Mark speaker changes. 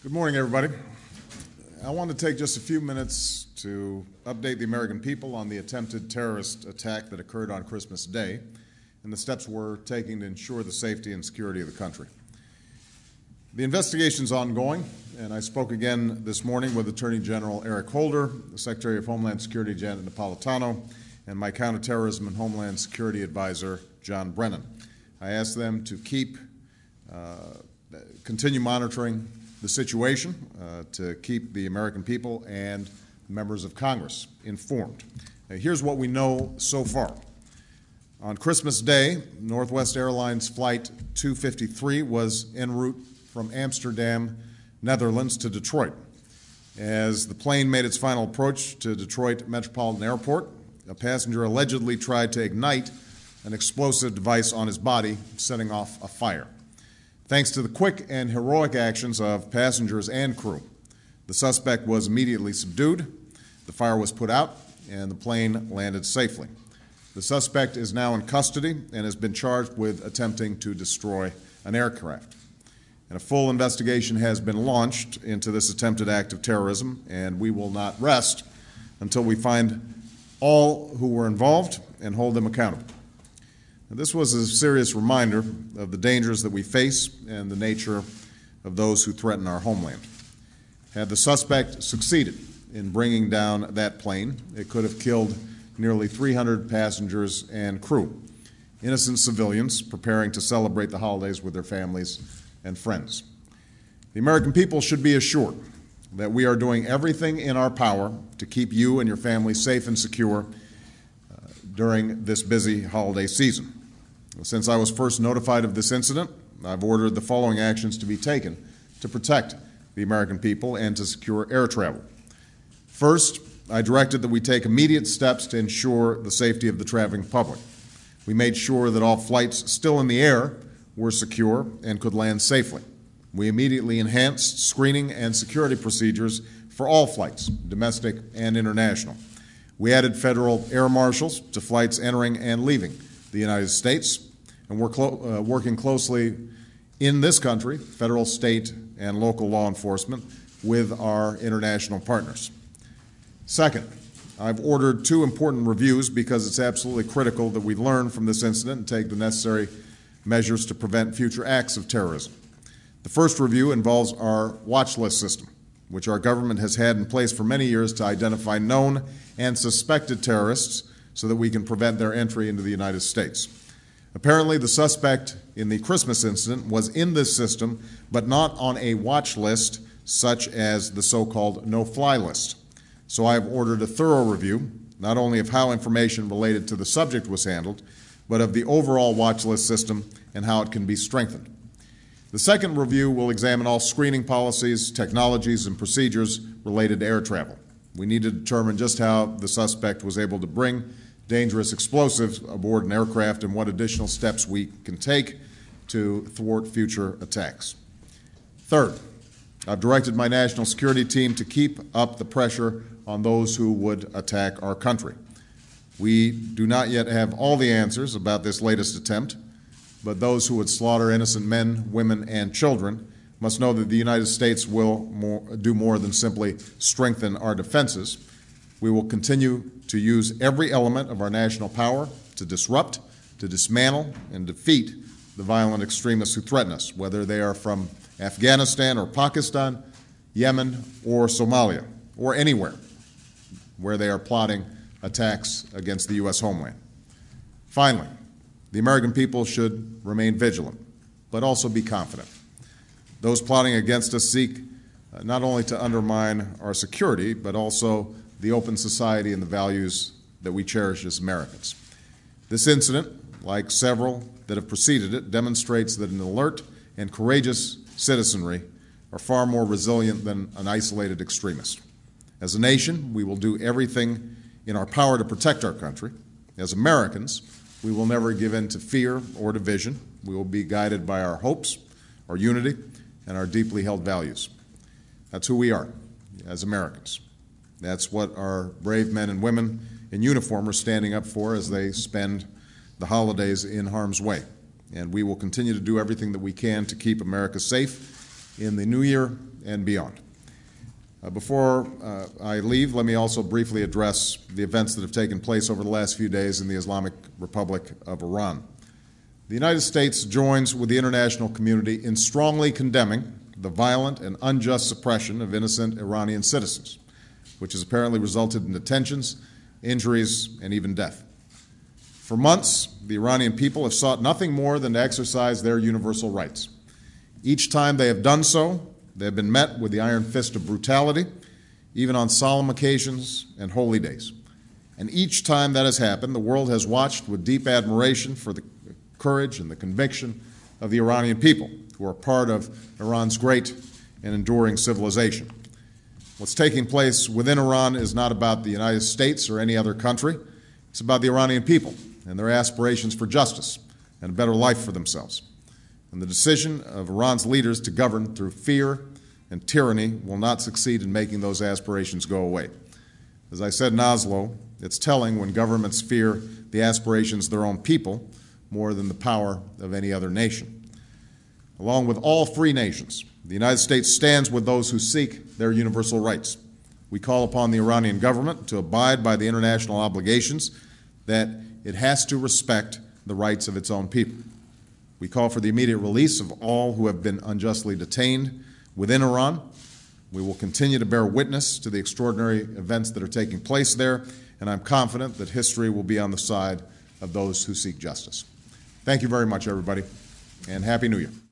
Speaker 1: Good morning, everybody. I want to take just a few minutes to update the American people on the attempted terrorist attack that occurred on Christmas Day and the steps we're taking to ensure the safety and security of the country. The investigation is ongoing, and I spoke again this morning with Attorney General Eric Holder, the Secretary of Homeland Security Janet Napolitano, and my counterterrorism and Homeland Security Advisor John Brennan. I asked them to continue monitoring the situation, to keep the American people and members of Congress informed. Here's what we know so far. On Christmas Day, Northwest Airlines Flight 253 was en route from Amsterdam, Netherlands to Detroit. As the plane made its final approach to Detroit Metropolitan Airport, a passenger allegedly tried to ignite an explosive device on his body, setting off a fire. Thanks to the quick and heroic actions of passengers and crew, the suspect was immediately subdued, the fire was put out, and the plane landed safely. The suspect is now in custody and has been charged with attempting to destroy an aircraft. And a full investigation has been launched into this attempted act of terrorism, and we will not rest until we find all who were involved and hold them accountable. This was a serious reminder of the dangers that we face and the nature of those who threaten our homeland. Had the suspect succeeded in bringing down that plane, it could have killed nearly 300 passengers and crew, innocent civilians preparing to celebrate the holidays with their families and friends. The American people should be assured that we are doing everything in our power to keep you and your family safe and secure during this busy holiday season. Since I was first notified of this incident, I've ordered the following actions to be taken to protect the American people and to secure air travel. First, I directed that we take immediate steps to ensure the safety of the traveling public. We made sure that all flights still in the air were secure and could land safely. We immediately enhanced screening and security procedures for all flights, domestic and international. We added federal air marshals to flights entering and leaving the United States, and we're working closely in this country, federal, state, and local law enforcement, with our international partners. Second, I've ordered two important reviews because it's absolutely critical that we learn from this incident and take the necessary measures to prevent future acts of terrorism. The first review involves our watch list system, which our government has had in place for many years to identify known and suspected terrorists so that we can prevent their entry into the United States. Apparently, the suspect in the Christmas incident was in this system, but not on a watch list such as the so-called no-fly list. So I have ordered a thorough review, not only of how information related to the subject was handled, but of the overall watch list system and how it can be strengthened. The second review will examine all screening policies, technologies, and procedures related to air travel. We need to determine just how the suspect was able to bring dangerous explosives aboard an aircraft and what additional steps we can take to thwart future attacks. Third, I've directed my national security team to keep up the pressure on those who would attack our country. We do not yet have all the answers about this latest attempt, but those who would slaughter innocent men, women, and children must know that the United States will do more than simply strengthen our defenses. We will continue to use every element of our national power to disrupt, to dismantle, and defeat the violent extremists who threaten us, whether they are from Afghanistan or Pakistan, Yemen or Somalia, or anywhere where they are plotting attacks against the U.S. homeland. Finally, the American people should remain vigilant, but also be confident. Those plotting against us seek not only to undermine our security, but also the open society and the values that we cherish as Americans. This incident, like several that have preceded it, demonstrates that an alert and courageous citizenry are far more resilient than an isolated extremist. As a nation, we will do everything in our power to protect our country. As Americans, we will never give in to fear or division. We will be guided by our hopes, our unity, and our deeply held values. That's who we are as Americans. That's what our brave men and women in uniform are standing up for as they spend the holidays in harm's way. And we will continue to do everything that we can to keep America safe in the new year and beyond. Before I leave, let me also briefly address the events that have taken place over the last few days in the Islamic Republic of Iran. The United States joins with the international community in strongly condemning the violent and unjust suppression of innocent Iranian citizens, which has apparently resulted in detentions, injuries, and even death. For months, the Iranian people have sought nothing more than to exercise their universal rights. Each time they have done so, they have been met with the iron fist of brutality, even on solemn occasions and holy days. And each time that has happened, the world has watched with deep admiration for the courage and the conviction of the Iranian people, who are part of Iran's great and enduring civilization. What's taking place within Iran is not about the United States or any other country. It's about the Iranian people and their aspirations for justice and a better life for themselves. And the decision of Iran's leaders to govern through fear and tyranny will not succeed in making those aspirations go away. As I said in Oslo, it's telling when governments fear the aspirations of their own people more than the power of any other nation. Along with all free nations, the United States stands with those who seek their universal rights. We call upon the Iranian government to abide by the international obligations that it has to respect the rights of its own people. We call for the immediate release of all who have been unjustly detained within Iran. We will continue to bear witness to the extraordinary events that are taking place there, and I'm confident that history will be on the side of those who seek justice. Thank you very much, everybody, and Happy New Year.